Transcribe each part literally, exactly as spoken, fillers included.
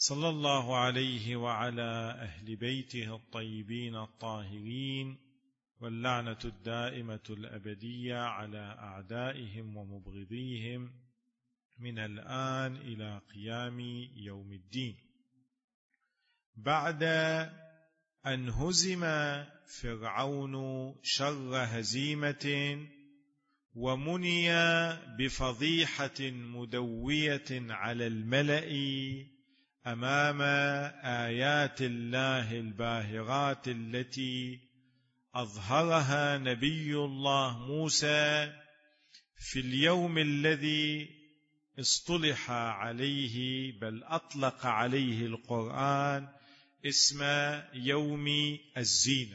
صلى الله عليه وعلى أهل بيته الطيبين الطاهرين، واللعنة الدائمة الأبدية على أعدائهم ومبغضيهم من الآن إلى قيام يوم الدين. بعد أن هزم فرعون شر هزيمة ومني بفضيحة مدوية على الملأ أمام آيات الله الباهرات التي أظهرها نبي الله موسى في اليوم الذي اصطلح عليه بل أطلق عليه القرآن اسم يوم الزينة.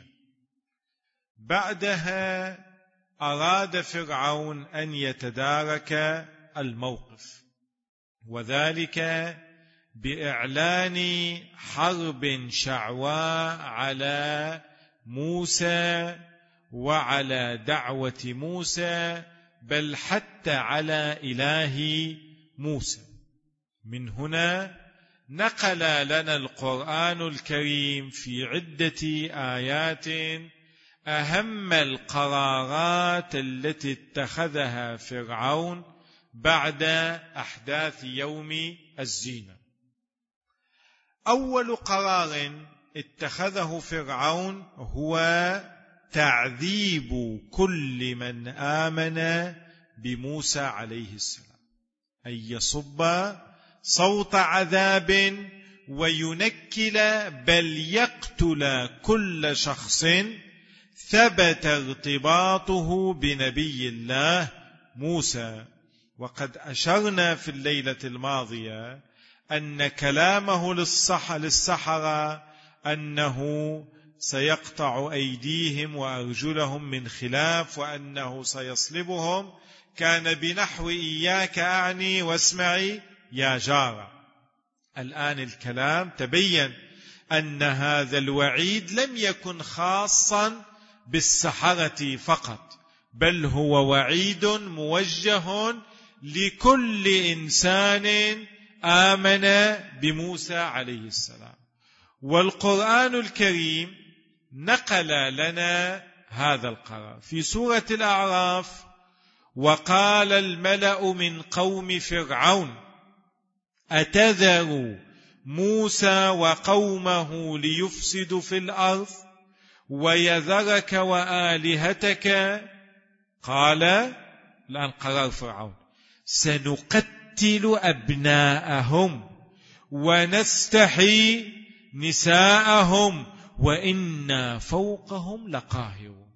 بعدها أراد فرعون أن يتدارك الموقف، وذلك بإعلان حرب شعواء على موسى وعلى دعوة موسى، بل حتى على إله موسى. من هنا نقل لنا القرآن الكريم في عدة آيات أهم القرارات التي اتخذها فرعون بعد أحداث يوم الزينة. أول قرار اتخذه فرعون هو تعذيب كل من آمن بموسى عليه السلام، أن يصب صوت عذاب وينكل بل يقتل كل شخص ثبت ارتباطه بنبي الله موسى. وقد أشرنا في الليلة الماضية أن كلامه للسحرة أنه سيقطع أيديهم وأرجلهم من خلاف وأنه سيصلبهم كان بنحو إياك أعني واسمعي يا جارة. الآن الكلام تبين أن هذا الوعيد لم يكن خاصا بالسحرة فقط، بل هو وعيد موجه لكل إنسان آمن بموسى عليه السلام. والقرآن الكريم نقل لنا هذا القرار في سورة الأعراف: وقال الملأ من قوم فرعون أتذر موسى وقومه ليفسدوا في الأرض ويذرك وآلهتك. قال الآن قرار فرعون: سنقتل أبناءهم ونستحيي نساءهم وإنا فوقهم لقاهرون.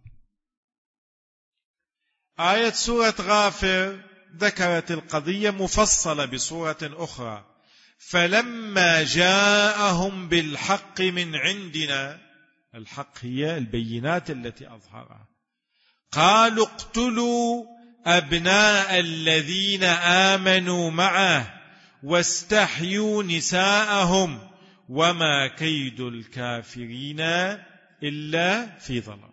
آية سورة غافر ذكرت القضية مفصلة بصورة أخرى: فلما جاءهم بالحق من عندنا، الحق هي البينات التي أظهرها، قالوا اقتلوا أبناء الذين آمنوا معه واستحيوا نساءهم وما كيد الكافرين إلا في ضلال.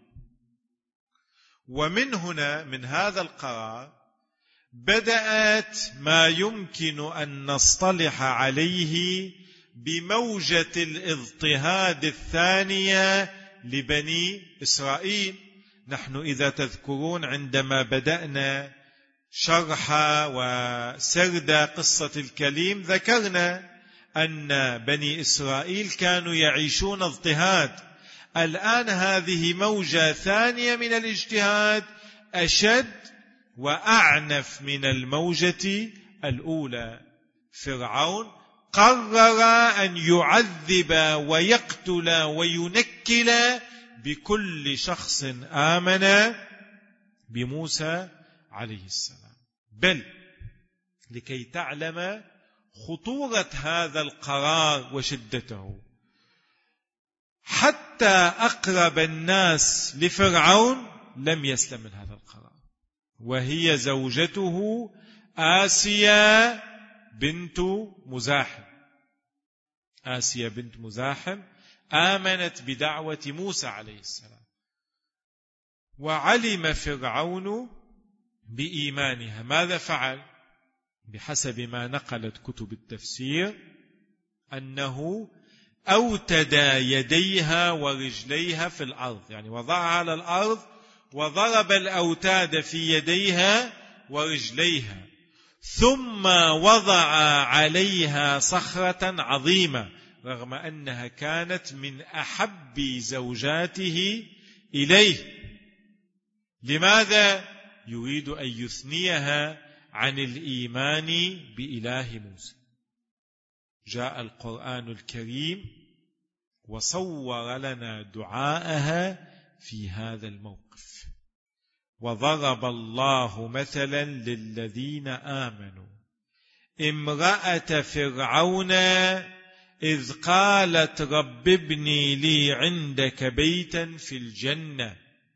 ومن هنا من هذا القرار بدأت ما يمكن أن نصطلح عليه بموجة الاضطهاد الثانية لبني إسرائيل. نحن إذا تذكرون عندما بدأنا شرح وسرد قصة الكليم ذكرنا أن بني إسرائيل كانوا يعيشون اضطهاد. الآن هذه موجة ثانية من الاجتهاد أشد وأعنف من الموجة الأولى. فرعون قرر أن يعذب ويقتل وينكل بكل شخص آمن بموسى عليه السلام. بل لكي تعلم خطورة هذا القرار وشدته، حتى أقرب الناس لفرعون لم يسلم من هذا القرار، وهي زوجته آسيا بنت مزاحم. آسيا بنت مزاحم آمنت بدعوة موسى عليه السلام، وعلم فرعون بإيمانها. ماذا فعل؟ بحسب ما نقلت كتب التفسير أنه أوتد يديها ورجليها في الأرض، يعني وضعها على الأرض وضرب الأوتاد في يديها ورجليها، ثم وضع عليها صخرة عظيمة رغم أنها كانت من أحب زوجاته إليه. لماذا؟ يريد أن يثنيها عن الإيمان بإله موسى. جاء القرآن الكريم وصور لنا دعاءها في هذا الموقف. وضرب الله مثلا للذين آمنوا امرأة فرعون إذ قالت رب ابني لي عندك بيتا في الجنة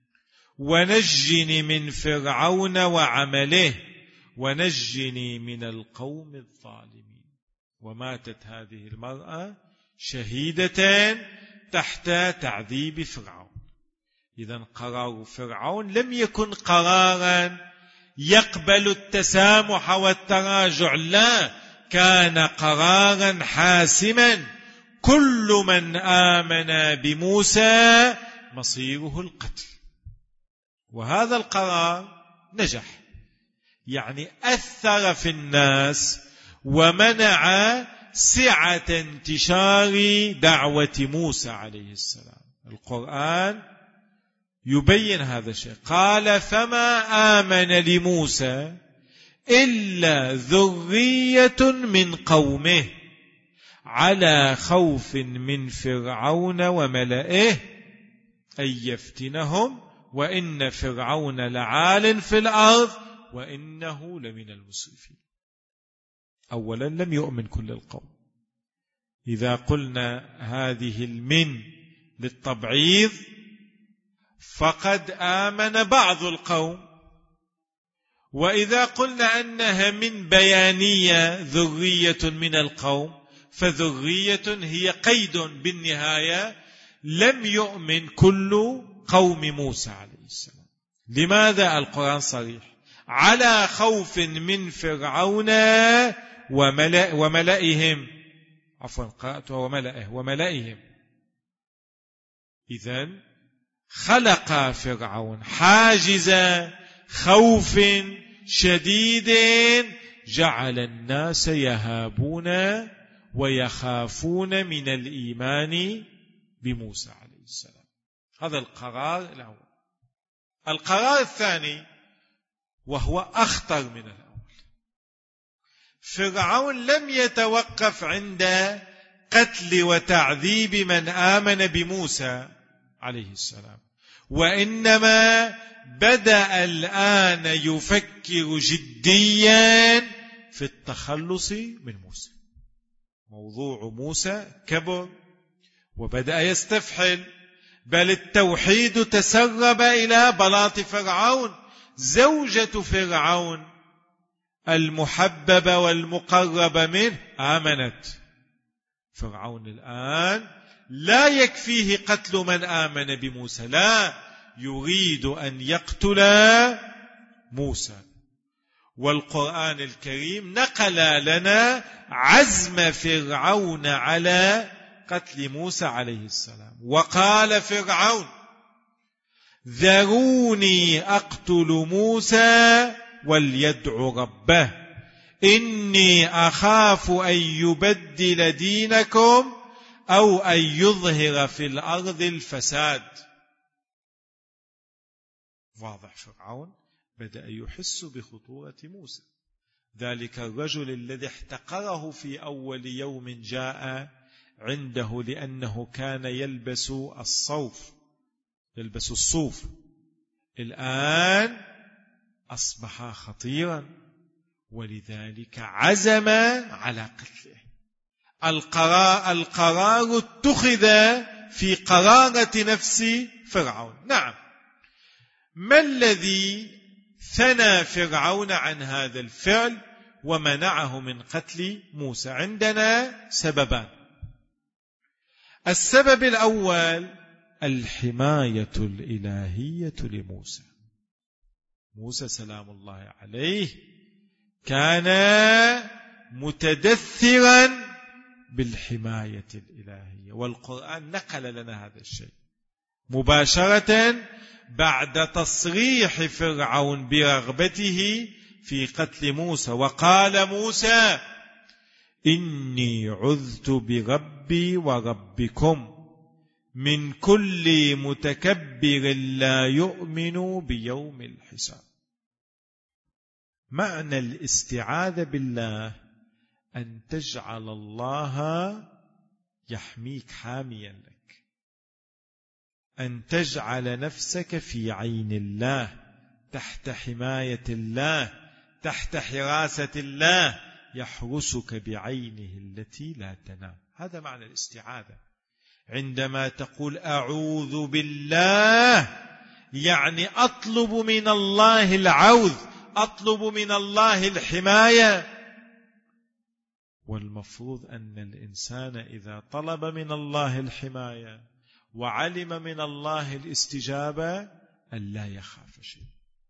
ونجني من فرعون وعمله ونجني من القوم الظالمين. وماتت هذه المرأة شهيدة تحت تعذيب فرعون. إذن قرار فرعون لم يكن قرارا يقبل التسامح والتراجع، لا، كان قرارا حاسما. كل من آمن بموسى مصيره القتل. وهذا القرار نجح، يعني أثر في الناس ومنع سعة انتشار دعوة موسى عليه السلام. القرآن يبين هذا الشيء. قال فما آمن لموسى إلا ذرية من قومه على خوف من فرعون وملئه أن يفتنهم وإن فرعون لعال في الأرض وإنه لمن المسرفين. أولا لم يؤمن كل القوم. إذا قلنا هذه المن للتبعيض فقد آمن بعض القوم، وإذا قلنا أنها من بيانية ذرية من القوم فذرية هي قيد بالنهاية. لم يؤمن كل قوم موسى عليه السلام. لماذا؟ القرآن صريح: على خوف من فرعون وملأ وملئهم. عفوا قرأت وملئه وملئهم. إذن خلق فرعون حاجز خوف شديد جعل الناس يهابون ويخافون من الإيمان بموسى عليه السلام. هذا القرار الأول. القرار الثاني وهو أخطر من الأول: فرعون لم يتوقف عند قتل وتعذيب من آمن بموسى عليه السلام، وإنما بدأ الآن يفكر جديا في التخلص من موسى. موضوع موسى كبر وبدأ يستفحل، بل التوحيد تسرب إلى بلاط فرعون. زوجة فرعون المحببة والمقربة منه آمنت. فرعون الآن لا يكفيه قتل من آمن بموسى، لا، يريد أن يقتل موسى. والقرآن الكريم نقل لنا عزم فرعون على قتل موسى عليه السلام. وقال فرعون: ذروني أقتل موسى وليدع ربه إني أخاف أن يبدل دينكم أو أن يظهر في الأرض الفساد. واضح، فرعون بدأ يحس بخطورة موسى. ذلك الرجل الذي احتقره في أول يوم جاء عنده لأنه كان يلبس الصوف يلبس الصوف الآن أصبح خطيرا، ولذلك عزم على قتله. القرار, القرار اتخذ في قرارة نفس فرعون. نعم، ما الذي ثنى فرعون عن هذا الفعل ومنعه من قتل موسى؟ عندنا سببان. السبب الأول الحماية الإلهية لموسى. موسى سلام الله عليه كان متدثرا بالحماية الإلهية. والقرآن نقل لنا هذا الشيء مباشرة بعد تصريح فرعون برغبته في قتل موسى. وقال موسى إني عذت بربي وربكم من كل متكبر لا يؤمن بيوم الحساب. معنى الاستعاذة بالله أن تجعل الله يحميك حاميا لك، أن تجعل نفسك في عين الله، تحت حماية الله، تحت حراسة الله، يحرسك بعينه التي لا تنام. هذا معنى الاستعاذة. عندما تقول أعوذ بالله يعني أطلب من الله العوذ، أطلب من الله الحماية. والمفروض أن الإنسان إذا طلب من الله الحماية وعلم من الله الاستجابة أن لا يخاف شيء.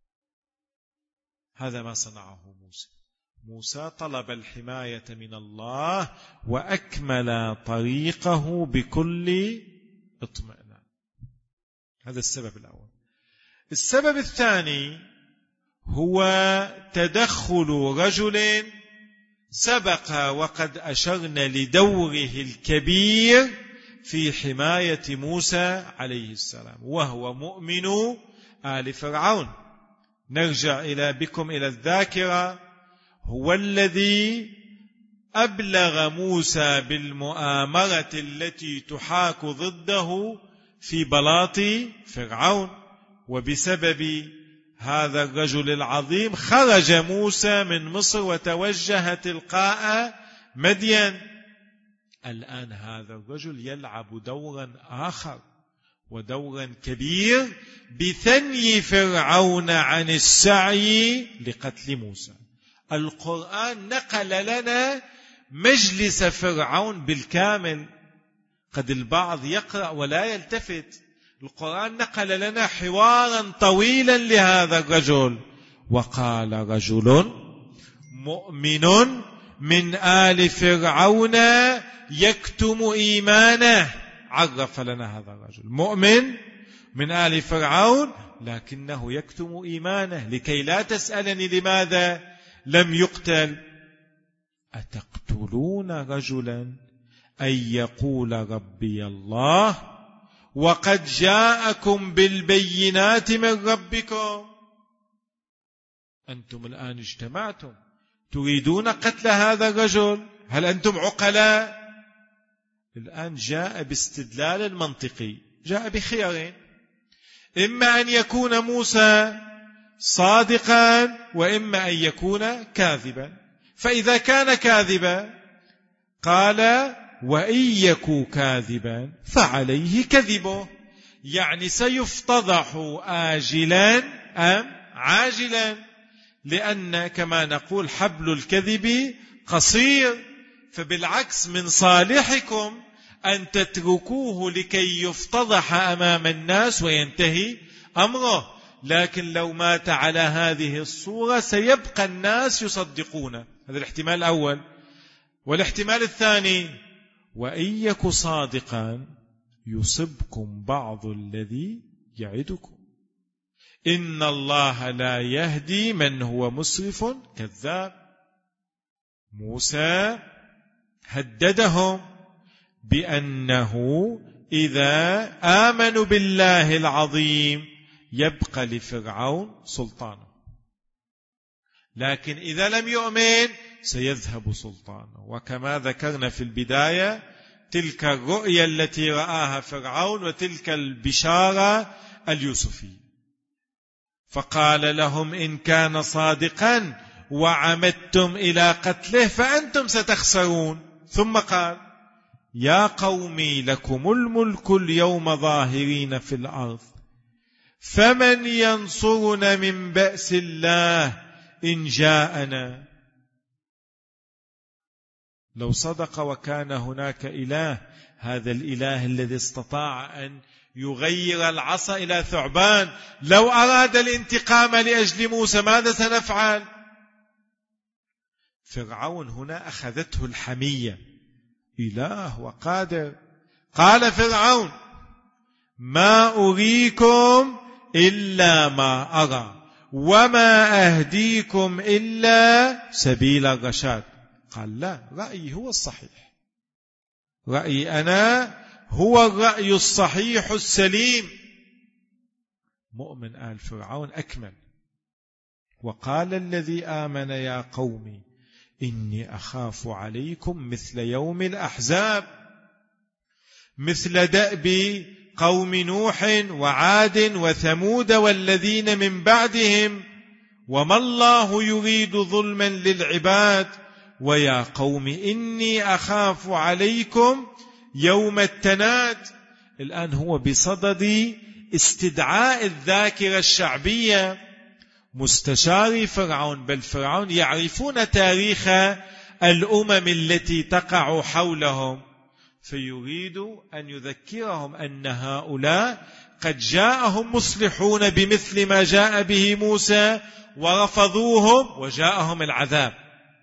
هذا ما صنعه موسى. موسى طلب الحماية من الله وأكمل طريقه بكل اطمئنان. هذا السبب الأول. السبب الثاني هو تدخل رجل سبق وقد أشرنا لدوره الكبير في حماية موسى عليه السلام، وهو مؤمن آل فرعون. نرجع إلى بكم إلى الذاكرة. هو الذي أبلغ موسى بالمؤامرة التي تحاك ضده في بلاط فرعون، وبسبب هذا الرجل العظيم خرج موسى من مصر وتوجه تلقاء مدين. الآن هذا الرجل يلعب دورا آخر ودورا كبير بثني فرعون عن السعي لقتل موسى. القرآن نقل لنا مجلس فرعون بالكامل. قد البعض يقرأ ولا يلتفت. القرآن نقل لنا حوارا طويلا لهذا الرجل. وقال رجل مؤمن من آل فرعون يكتم إيمانه. عرف لنا هذا الرجل مؤمن من آل فرعون لكنه يكتم إيمانه. لكي لا تسألني لماذا لم يقتل. أتقتلون رجلا أن يقول ربي الله وقد جاءكم بالبينات من ربكم. أنتم الآن اجتمعتم تريدون قتل هذا الرجل. هل أنتم عقلاء؟ الآن جاء باستدلال منطقي، جاء بخيارين: إما أن يكون موسى صادقا وإما أن يكون كاذبا. فإذا كان كاذبا قال وإن يكن كاذبا فعليه كذبه، يعني سيفتضح آجلا أم عاجلا، لأن كما نقول حبل الكذب قصير. فبالعكس من صالحكم أن تتركوه لكي يفتضح أمام الناس وينتهي أمره. لكن لو مات على هذه الصورة سيبقى الناس يصدقون. هذا الاحتمال الأول. والاحتمال الثاني: وإن يك صادقا يصبكم بعض الذي يعدكم إن الله لا يهدي من هو مسرف كذاب. موسى هددهم بأنه إذا آمنوا بالله العظيم يبقى لفرعون سلطانه، لكن إذا لم يؤمن سيذهب سلطانه. وكما ذكرنا في البداية تلك الرؤيا التي رآها فرعون وتلك البشارة اليوسفية. فقال لهم إن كان صادقا وعمدتم إلى قتله فأنتم ستخسرون. ثم قال يا قومي لكم الملك اليوم ظاهرين في الأرض فمن ينصرنا من بأس الله إن جاءنا. لو صدق وكان هناك إله، هذا الإله الذي استطاع أن يغير العصا إلى ثعبان، لو أراد الانتقام لأجل موسى ماذا سنفعل؟ فرعون هنا أخذته الحمية، إله وقادر. قال فرعون: ما أريكم إلا ما أرى وما أهديكم إلا سبيل الرشاد. قال: لا، رأيي هو الصحيح، رأيي أنا هو الرأي الصحيح السليم. مؤمن آل فرعون أكمل. وقال الذي آمن: يا قوم إني أخاف عليكم مثل يوم الأحزاب، مثل دأب قوم نوح وعاد وثمود والذين من بعدهم، وما الله يريد ظلما للعباد، ويا قوم إني أخاف عليكم يوم التناد. الآن هو بصدد استدعاء الذاكرة الشعبية. مستشاري فرعون، بل فرعون يعرفون تاريخ الأمم التي تقع حولهم، فيريد أن يذكرهم أن هؤلاء قد جاءهم مصلحون بمثل ما جاء به موسى ورفضوهم وجاءهم العذاب،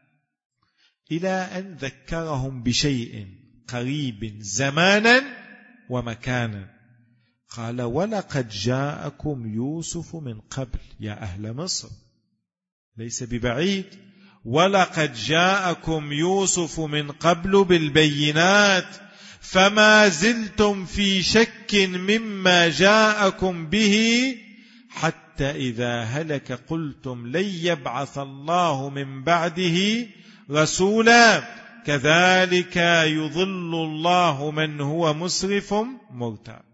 إلى أن ذكرهم بشيء قريب زمانا ومكانا. قال: ولقد جاءكم يوسف من قبل يا أهل مصر، ليس ببعيد. ولقد جاءكم يوسف من قبل بالبينات فما زلتم في شك مما جاءكم به حتى إذا هلك قلتم لن يبعث الله من بعده رسولا كذلك يضل الله من هو مسرف مرتاب.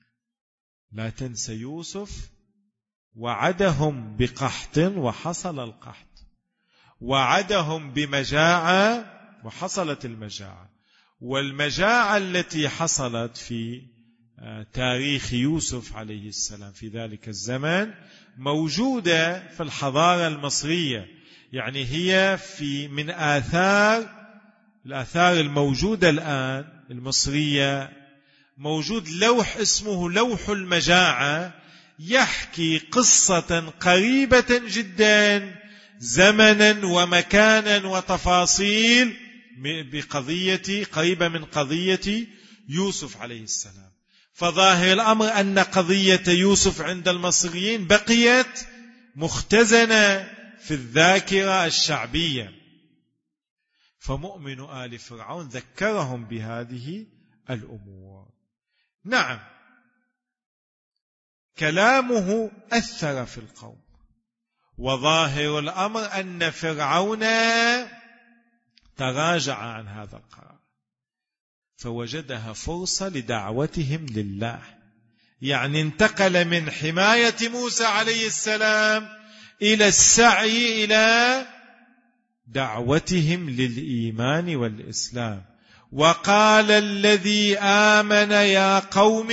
لا تنسى يوسف وعدهم بقحط وحصل القحط، وعدهم بمجاعة وحصلت المجاعة. والمجاعة التي حصلت في تاريخ يوسف عليه السلام في ذلك الزمن موجودة في الحضارة المصرية، يعني هي في من آثار الآثار الموجودة الآن المصرية. موجود لوح اسمه لوح المجاعة، يحكي قصة قريبة جدا زمنا ومكانا وتفاصيل بقضية قريبة من قضية يوسف عليه السلام. فظاهر الأمر أن قضية يوسف عند المصريين بقيت مختزنة في الذاكرة الشعبية. فمؤمن آل فرعون ذكرهم بهذه الأمور. نعم، كلامه أثر في القوم، وظاهر الأمر أن فرعون تراجع عن هذا القرار، فوجدها فرصة لدعوتهم لله. يعني انتقل من حماية موسى عليه السلام إلى السعي إلى دعوتهم للإيمان والإسلام. وقال الذي آمن: يا قوم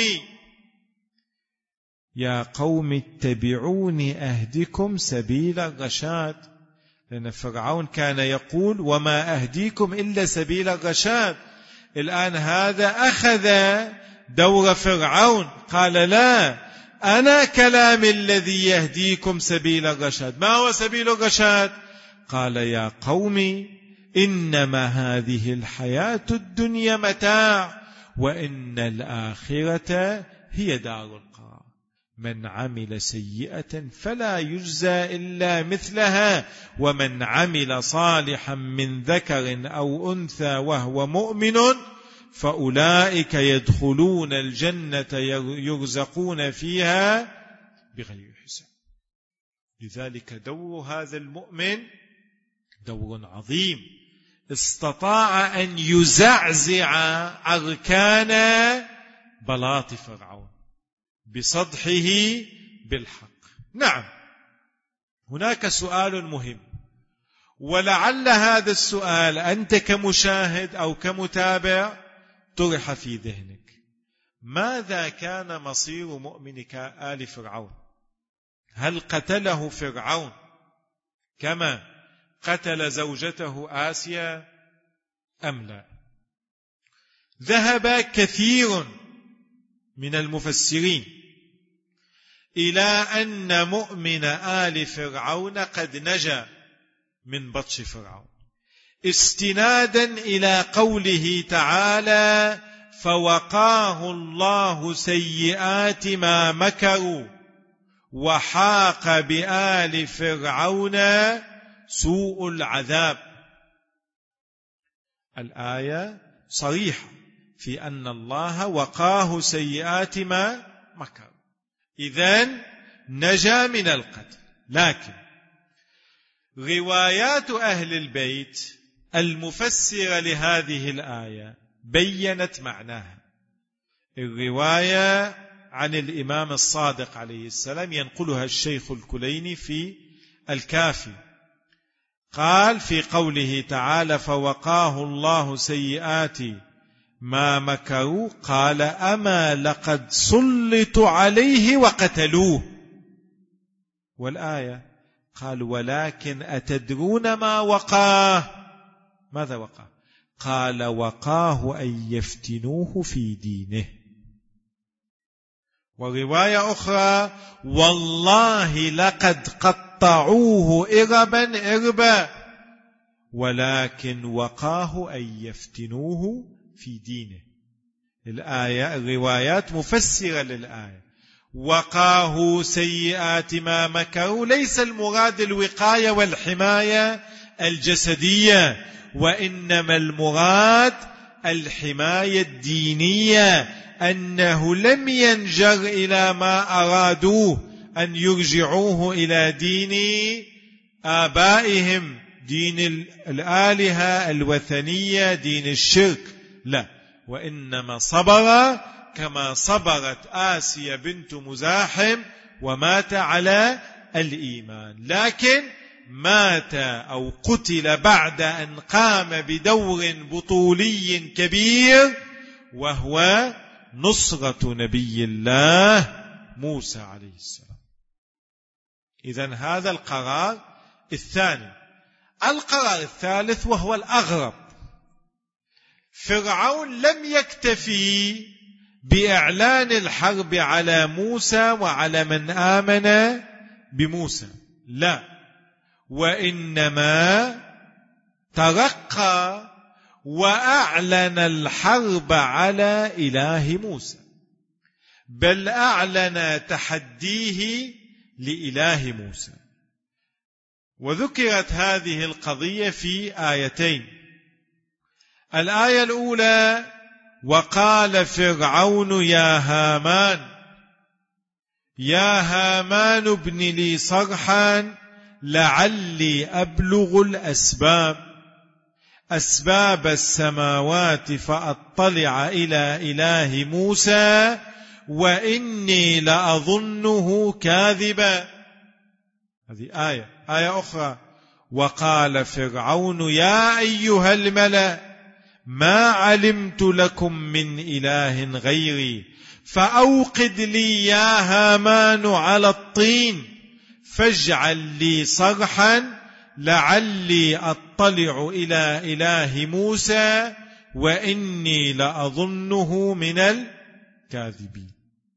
يا قوم اتبعوني أهدكم سبيل الرشاد. لأن فرعون كان يقول: وما أهديكم إلا سبيل الرشاد. الآن هذا أخذ دور فرعون، قال: لا، أنا كلام الذي يهديكم سبيل الرشاد. ما هو سبيل الرشاد؟ قال: يا قوم إنما هذه الحياة الدنيا متاع وإن الآخرة هي دار القرار. من عمل سيئة فلا يجزى إلا مثلها ومن عمل صالحا من ذكر أو أنثى وهو مؤمن فأولئك يدخلون الجنة يرزقون فيها بغير حساب. لذلك دور هذا المؤمن دور عظيم، استطاع أن يزعزع أركان بلاط فرعون بصدحه بالحق. نعم، هناك سؤال مهم، ولعل هذا السؤال أنت كمشاهد أو كمتابع طرح في ذهنك: ماذا كان مصير مؤمن آل فرعون؟ هل قتله فرعون كما قتل زوجته آسيا أم لا؟ ذهب كثير من المفسرين إلى أن مؤمن آل فرعون قد نجا من بطش فرعون، استنادا إلى قوله تعالى فوقاه الله سيئات ما مكروا وحاق بآل فرعون سوء العذاب. الآية صريحة في أن الله وقاه سيئات ما مكر، إذن نجا من القتل. لكن روايات أهل البيت المفسرة لهذه الآية بيّنت معناها. الرواية عن الإمام الصادق عليه السلام ينقلها الشيخ الكليني في الكافي، قال في قوله تعالى فوقاه الله سيئات ما مكروا قال أما لقد سلطوا عليه وقتلوه. والآية قال ولكن أتدرون ما وقاه؟ ماذا وقاه؟ قال وقاه أن يفتنوه في دينه. ورواية أخرى والله لقد قطعوه إربا إربا ولكن وقاه أن يفتنوه في دينه. الآية الروايات مفسرة للآية. وقاه سيئات ما مكروا ليس المراد الوقاية والحماية الجسدية، وإنما المراد الحماية الدينية، أنه لم ينجر إلى ما أرادوه أن يرجعوه إلى دين آبائهم، دين الآلهة الوثنية، دين الشرك، لا، وإنما صبر كما صبرت آسيا بنت مزاحم ومات على الإيمان، لكن مات أو قتل بعد أن قام بدور بطولي كبير وهو نصرة نبي الله موسى عليه السلام. إذن هذا القرار الثاني. القرار الثالث وهو الأغرب، فرعون لم يكتفي بإعلان الحرب على موسى وعلى من آمن بموسى، لا، وإنما ترقى وأعلن الحرب على إله موسى، بل أعلن تحديه لإله موسى. وذكرت هذه القضية في آيتين. الآية الأولى وقال فرعون يا هامان يا هامان ابن لي صرحا لعلي أبلغ الأسباب أسباب السماوات فأطلع إلى إله موسى وإني لأظنه كاذبا. هذه آية. آية أخرى وقال فرعون يا أيها الملأ ما علمت لكم من إله غيري فأوقد لي يا هامان على الطين فاجعل لي صرحا لعلي أطلع إلى إله موسى وإني لأظنه من الكاذبين.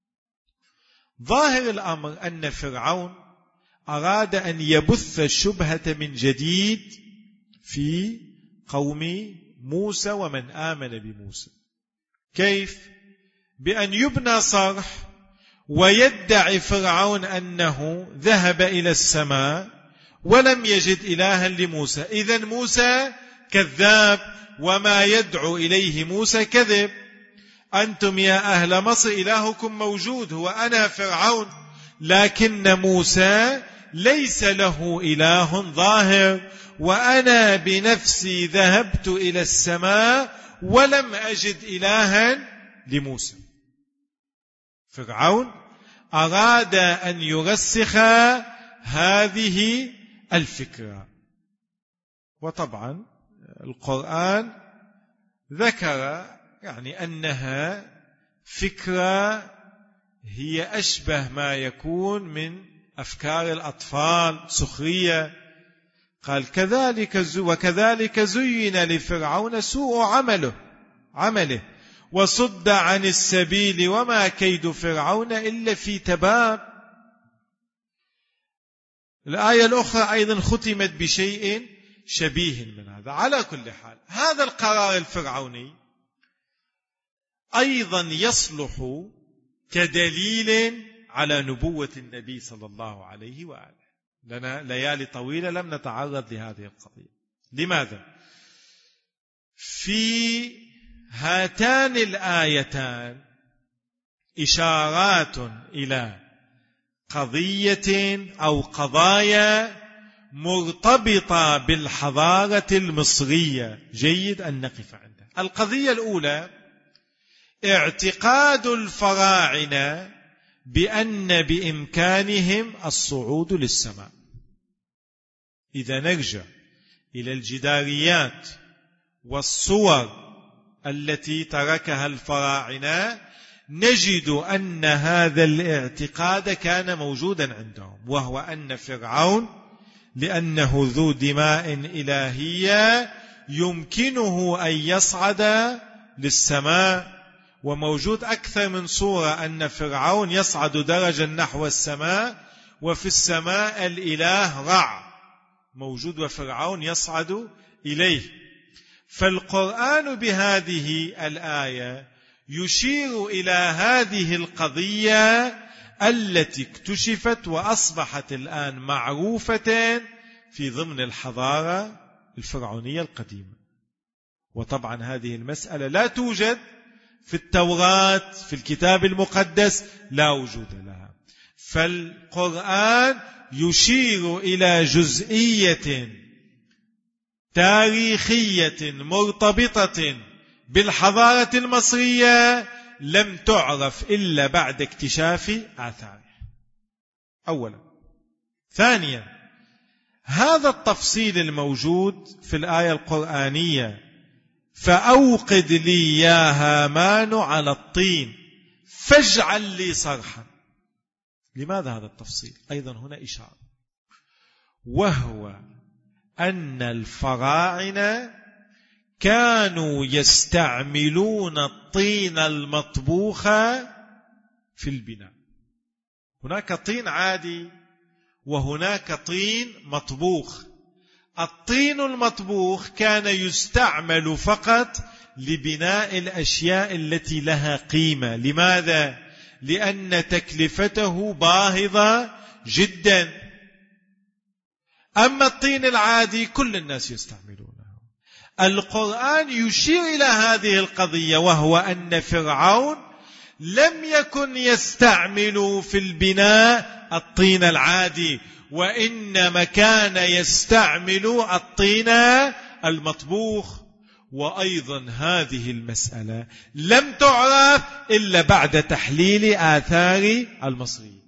ظاهر الأمر أن فرعون أراد أن يبث الشبهة من جديد في قوم موسى ومن آمن بموسى. كيف؟ بأن يبنى صرح ويدعي فرعون أنه ذهب إلى السماء ولم يجد إلها لموسى، إذن موسى كذاب وما يدعو إليه موسى كذب. أنتم يا أهل مصر إلهكم موجود هو أنا فرعون، لكن موسى ليس له إله ظاهر، وأنا بنفسي ذهبت إلى السماء ولم أجد إلها لموسى. فرعون أراد أن يرسخ هذه الفكرة، وطبعا القرآن ذكر يعني أنها فكرة هي أشبه ما يكون من أفكار الأطفال، سخرية. قال كذلك وكذلك زين لفرعون سوء عمله عمله وصد عن السبيل وما كيد فرعون إلا في تباب. الآية الأخرى أيضا ختمت بشيء شبيه من هذا. على كل حال هذا القرار الفرعوني أيضا يصلح كدليل على نبوة النبي صلى الله عليه وآله. لنا ليالي طويلة لم نتعرض لهذه القضية. لماذا؟ في هاتان الآيتان إشارات إلى قضية أو قضايا مرتبطة بالحضارة المصرية، جيد أن نقف عندها. القضية الأولى اعتقاد الفراعنة بأن بإمكانهم الصعود للسماء. إذا نرجع إلى الجداريات والصور التي تركها الفراعنة نجد أن هذا الاعتقاد كان موجودا عندهم، وهو أن فرعون لأنه ذو دماء إلهية يمكنه أن يصعد للسماء. وموجود أكثر من صورة أن فرعون يصعد درجا نحو السماء، وفي السماء الإله رع موجود وفرعون يصعد إليه. فالقرآن بهذه الآية يشير إلى هذه القضية التي اكتشفت وأصبحت الآن معروفة في ضمن الحضارة الفرعونية القديمة. وطبعا هذه المسألة لا توجد في التوراة، في الكتاب المقدس لا وجود لها. فالقرآن يشير إلى جزئية تاريخية مرتبطة بالحضارة المصرية لم تعرف إلا بعد اكتشاف آثاره أولا. ثانيا، هذا التفصيل الموجود في الآية القرآنية فأوقد لي يا هامان على الطين فاجعل لي صرحا. لماذا هذا التفصيل؟ أيضا هنا إشارة، وهو أن الفراعنة كانوا يستعملون الطين المطبوخ في البناء. هناك طين عادي وهناك طين مطبوخ. الطين المطبوخ كان يستعمل فقط لبناء الأشياء التي لها قيمة. لماذا؟ لأن تكلفته باهظة جدا. أما الطين العادي كل الناس يستعملونه. القرآن يشير إلى هذه القضية، وهو أن فرعون لم يكن يستعمل في البناء الطين العادي، وإنما كان يستعمل الطين المطبوخ. وأيضا هذه المسألة لم تعرف إلا بعد تحليل آثار المصريين.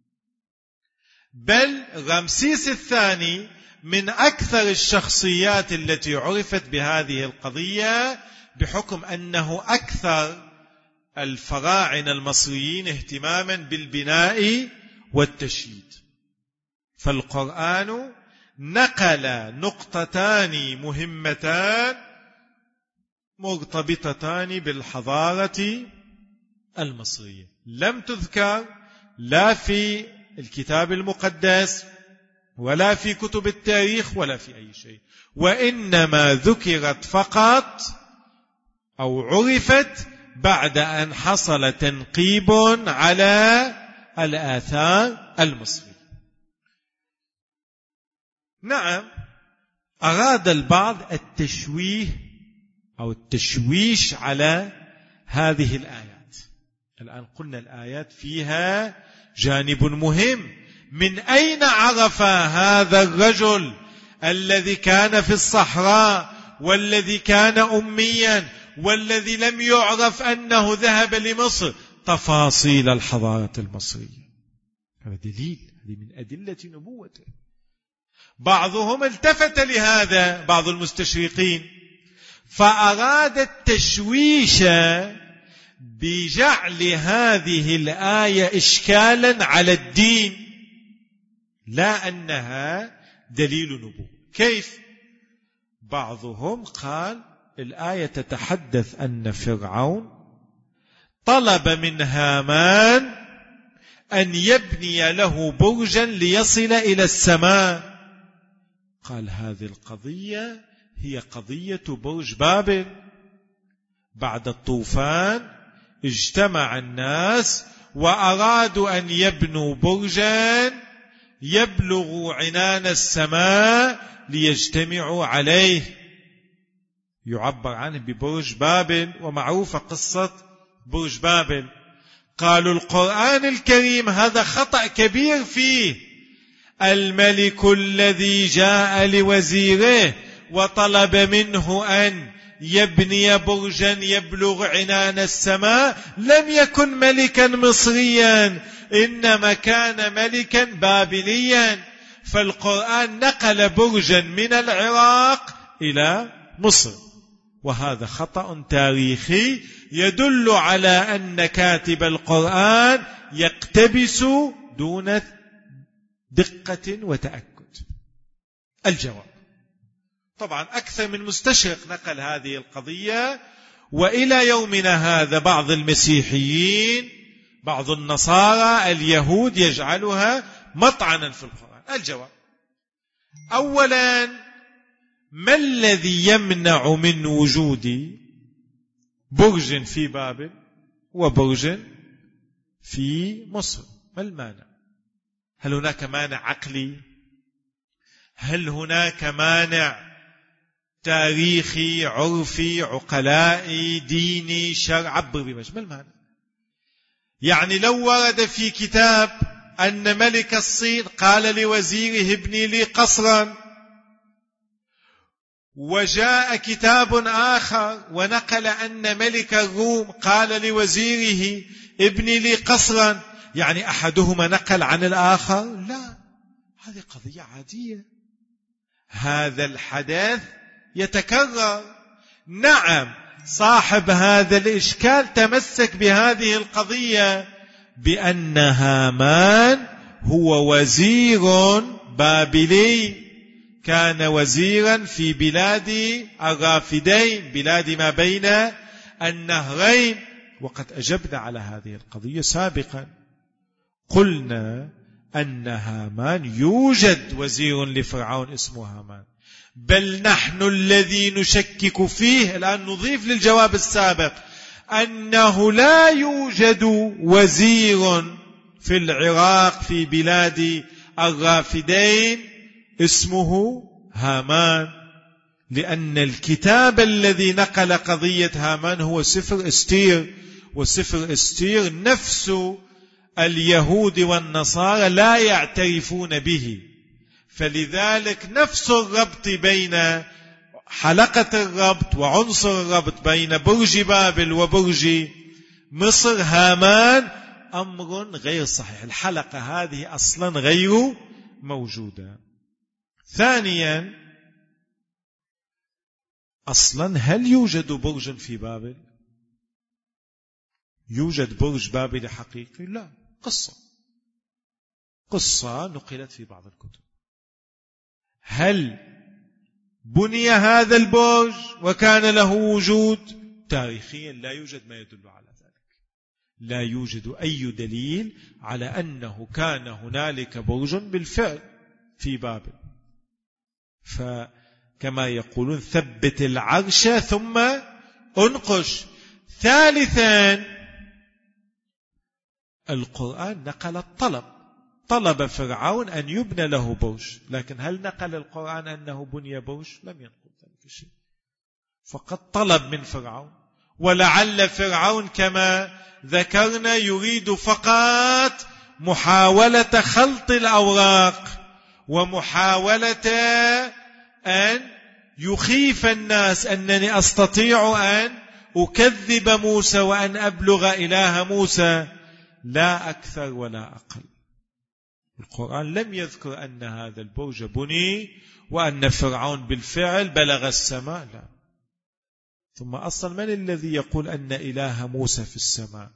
بل رمسيس الثاني من أكثر الشخصيات التي عرفت بهذه القضية، بحكم أنه أكثر الفراعنة المصريين اهتماما بالبناء والتشييد. فالقرآن نقل نقطتان مهمتان مرتبطتان بالحضارة المصرية، لم تذكر لا في الكتاب المقدس ولا في كتب التاريخ ولا في أي شيء، وإنما ذكرت فقط أو عرفت بعد أن حصل تنقيب على الآثار المصرية. نعم، أراد البعض التشويه أو التشويش على هذه الآيات. الآن قلنا الآيات فيها جانب مهم. من أين عرف هذا الرجل الذي كان في الصحراء والذي كان أميا والذي لم يعرف أنه ذهب لمصر تفاصيل الحضارة المصرية؟ هذا دليل، هذه من أدلة نبوته. بعضهم التفت لهذا، بعض المستشرقين، فأراد التشويش بجعل هذه الآية إشكالا على الدين، لا أنها دليل نبوة. كيف؟ بعضهم قال الآية تتحدث أن فرعون طلب من هامان أن يبني له برجا ليصل إلى السماء. قال هذه القضية هي قضية برج بابل. بعد الطوفان اجتمع الناس وأرادوا أن يبنوا برجا يبلغ عنان السماء ليجتمعوا عليه، يعبر عنه ببرج بابل، ومعروفة قصة برج بابل. قالوا القرآن الكريم هذا خطأ كبير فيه. الملك الذي جاء لوزيره وطلب منه أن يبني برجا يبلغ عنان السماء لم يكن ملكا مصريا، إنما كان ملكا بابليا. فالقرآن نقل برجا من العراق إلى مصر، وهذا خطأ تاريخي يدل على أن كاتب القرآن يقتبس دون دقة وتأكد. الجواب: طبعا أكثر من مستشرق نقل هذه القضية، وإلى يومنا هذا بعض المسيحيين، بعض النصارى، اليهود يجعلها مطعنا في القرآن. الجواب: أولا، ما الذي يمنع من وجود برج في بابل وبرج في مصر؟ ما المانع؟ هل هناك مانع عقلي؟ هل هناك مانع تاريخي، عرفي، عقلائي، ديني، شرع؟ عبر بمجمل. ما المانع؟ يعني لو ورد في كتاب أن ملك الصين قال لوزيره ابني لي قصرا، وجاء كتاب آخر ونقل أن ملك الروم قال لوزيره ابني لي قصرا، يعني أحدهما نقل عن الآخر؟ لا، هذه قضية عادية. هذا الحدث يتكرر. نعم، صاحب هذا الإشكال تمسك بهذه القضية بأن هامان هو وزير بابلي، كان وزيرا في بلاد الرافدين، بلاد ما بين النهرين. وقد أجبنا على هذه القضية سابقا، قلنا أن هامان يوجد وزير لفرعون اسمه هامان، بل نحن الذي نشكك فيه الآن، نضيف للجواب السابق أنه لا يوجد وزير في العراق في بلاد الرافدين اسمه هامان، لأن الكتاب الذي نقل قضية هامان هو سفر استير، وسفر استير نفس اليهود والنصارى لا يعترفون به. فلذلك نفس الربط بين حلقة الربط وعنصر الربط بين برج بابل وبرج مصر هامان أمر غير صحيح. الحلقة هذه أصلا غير موجودة. ثانيا، أصلا هل يوجد برج في بابل؟ يوجد برج بابل حقيقي؟ لا، قصة قصة نقلت في بعض الكتب. هل بني هذا البرج وكان له وجود؟ تاريخيا لا يوجد ما يدل على ذلك، لا يوجد أي دليل على أنه كان هنالك برج بالفعل في بابل. فكما يقولون ثبت العرش ثم انقش. ثالثا، القرآن نقل الطلب، طلب فرعون أن يبنى له برج، لكن هل نقل القرآن أنه بني برج؟ لم ينقل ذلك شيء، فقط طلب من فرعون. ولعل فرعون كما ذكرنا يريد فقط محاولة خلط الأوراق ومحاولة أن يخيف الناس أنني أستطيع أن أكذب موسى وأن أبلغ إله موسى، لا أكثر ولا أقل. القرآن لم يذكر أن هذا البرج بني وأن فرعون بالفعل بلغ السماء، لا. ثم أصلا من الذي يقول أن إله موسى في السماء؟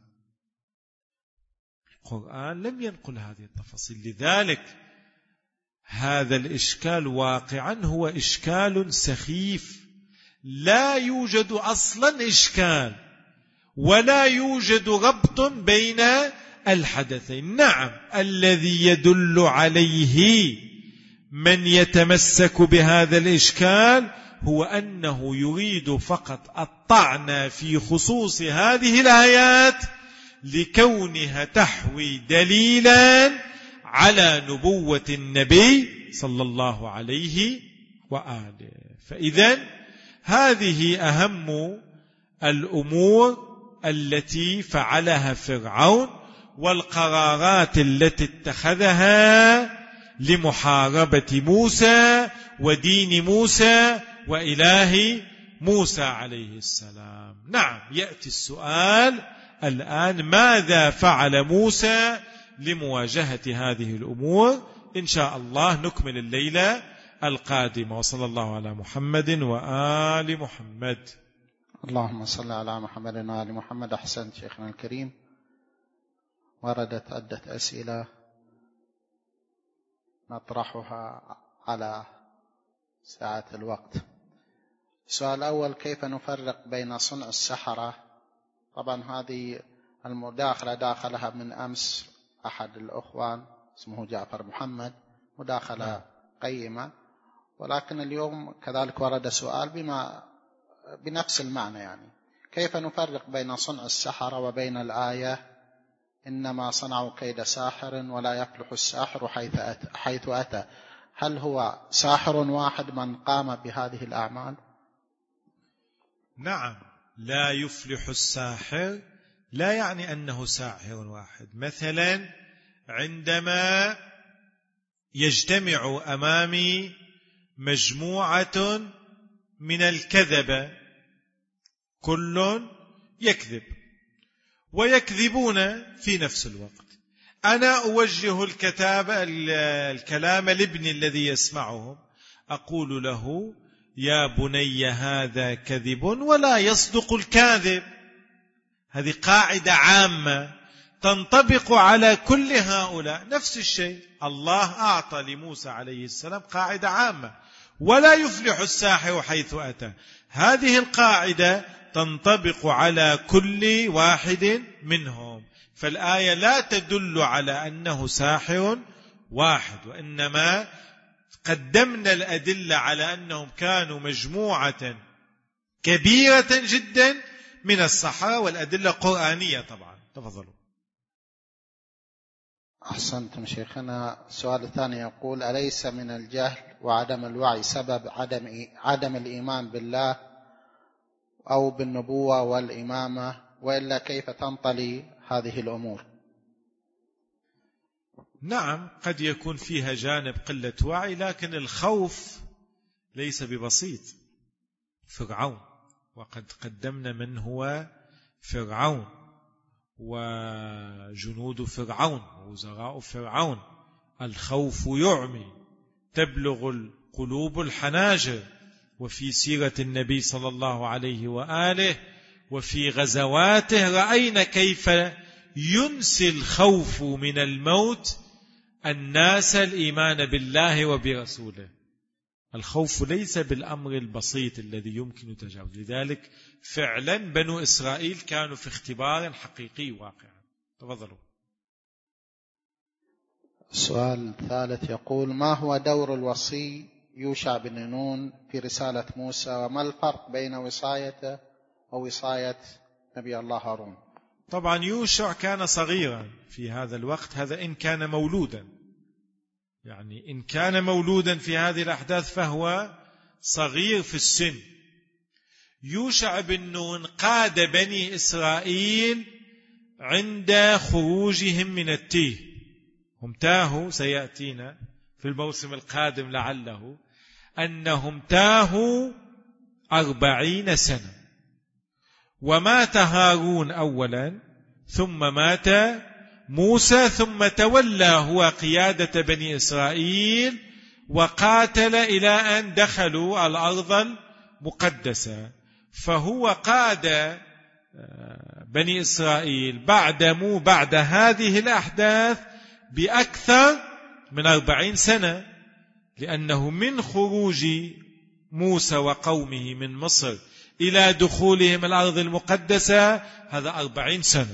القرآن لم ينقل هذه التفاصيل. لذلك هذا الإشكال واقعا هو إشكال سخيف، لا يوجد أصلا إشكال ولا يوجد ربط بين الحدثين. نعم، الذي يدل عليه من يتمسك بهذا الإشكال هو أنه يريد فقط الطعن في خصوص هذه الآيات لكونها تحوي دليلا على نبوة النبي صلى الله عليه وآله. فإذن هذه أهم الأمور التي فعلها فرعون والقرارات التي اتخذها لمحاربة موسى ودين موسى وإله موسى عليه السلام. نعم، يأتي السؤال الآن: ماذا فعل موسى لمواجهة هذه الأمور؟ إن شاء الله نكمل الليلة القادمة. وصلى الله على محمد وآل محمد. اللهم صل على محمد وآل محمد. أحسنت شيخنا الكريم. وردت عدة أسئلة نطرحها على ساعة الوقت. السؤال الأول: كيف نفرق بين صنع السحرة؟ طبعا هذه المداخلة داخلها من أمس أحد الأخوان اسمه جعفر محمد، مداخلة قيمة، ولكن اليوم كذلك ورد سؤال بما بنفس المعنى، يعني كيف نفرق بين صنع السحرة وبين الآية: إنما صنعوا كيد ساحر ولا يفلح الساحر حيث أتى, حيث أتى. هل هو ساحر واحد من قام بهذه الأعمال؟ نعم، لا يفلح الساحر لا يعني أنه ساحر واحد. مثلا عندما يجتمع أمامي مجموعة من الكذبة، كل يكذب ويكذبون في نفس الوقت، أنا أوجه الكتاب الكلام لابني الذي يسمعهم، أقول له: يا بني هذا كذب ولا يصدق الكاذب. هذه قاعدة عامة تنطبق على كل هؤلاء. نفس الشيء الله أعطى لموسى عليه السلام قاعدة عامة: ولا يفلح الساحر حيث أتى. هذه القاعدة تنطبق على كل واحد منهم. فالآية لا تدل على أنه ساحر واحد، وإنما قدمنا الأدلة على أنهم كانوا مجموعة كبيرة جدا من السحرة، والأدلة قرآنية طبعا. تفضلوا. أحسنتم شيخنا. السؤال الثاني يقول: أليس من الجهل وعدم الوعي سبب عدم عدم الإيمان بالله أو بالنبوة والإمامة؟ وإلا كيف تنطلي هذه الأمور؟ نعم، قد يكون فيها جانب قلة وعي، لكن الخوف ليس ببسيط. فرعون، وقد قدمنا من هو فرعون وجنود فرعون ووزراء فرعون. الخوف يعمي، تبلغ القلوب الحناجر. وفي سيرة النبي صلى الله عليه وآله وفي غزواته رأينا كيف ينسي الخوف من الموت الناس الإيمان بالله وبرسوله. الخوف ليس بالأمر البسيط الذي يمكن تجاوزه. لذلك فعلا بنو إسرائيل كانوا في اختبار حقيقي واقع. تفضلوا. السؤال الثالث يقول: ما هو دور الوصي يوشع بن نون في رسالة موسى، وما الفرق بين وصايته ووصاية نبي الله هارون؟ طبعا يوشع كان صغيرا في هذا الوقت، هذا إن كان مولودا، يعني إن كان مولودا في هذه الأحداث فهو صغير في السن. يوشع بن نون قاد بني إسرائيل عند خروجهم من التيه. هم تاهوا، سيأتينا في الموسم القادم لعله، أنهم تاهوا أربعين سنة، ومات هارون أولا ثم مات موسى، ثم تولى هو قيادة بني إسرائيل وقاتل إلى أن دخلوا الأرض المقدسة. فهو قاد بني إسرائيل بعد مو بعد هذه الأحداث بأكثر من أربعين سنة، لأنه من خروج موسى وقومه من مصر إلى دخولهم الأرض المقدسة هذا أربعين سنة.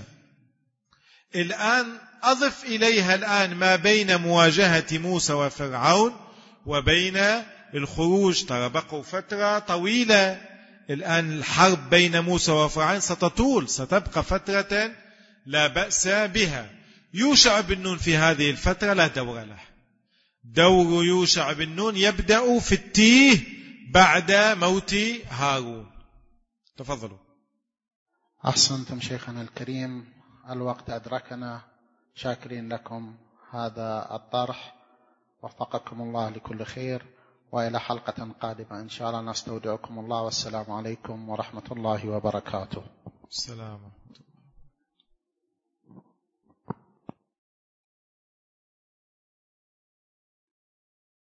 الآن أضف إليها الآن ما بين مواجهة موسى وفرعون وبين الخروج. ترى بقوا فترة طويلة. الآن الحرب بين موسى وفرعون ستطول، ستبقى فترة لا بأس بها. يوشع بن نون في هذه الفترة لا دور له. دور يوشع بن نون يبدأ في التيه بعد موت هارون. تفضلوا. أحسنتم شيخنا الكريم، الوقت أدركنا. شاكرين لكم هذا الطرح، وفقكم الله لكل خير، وإلى حلقة قادمة إن شاء الله نستودعكم الله، والسلام عليكم ورحمة الله وبركاته. السلام.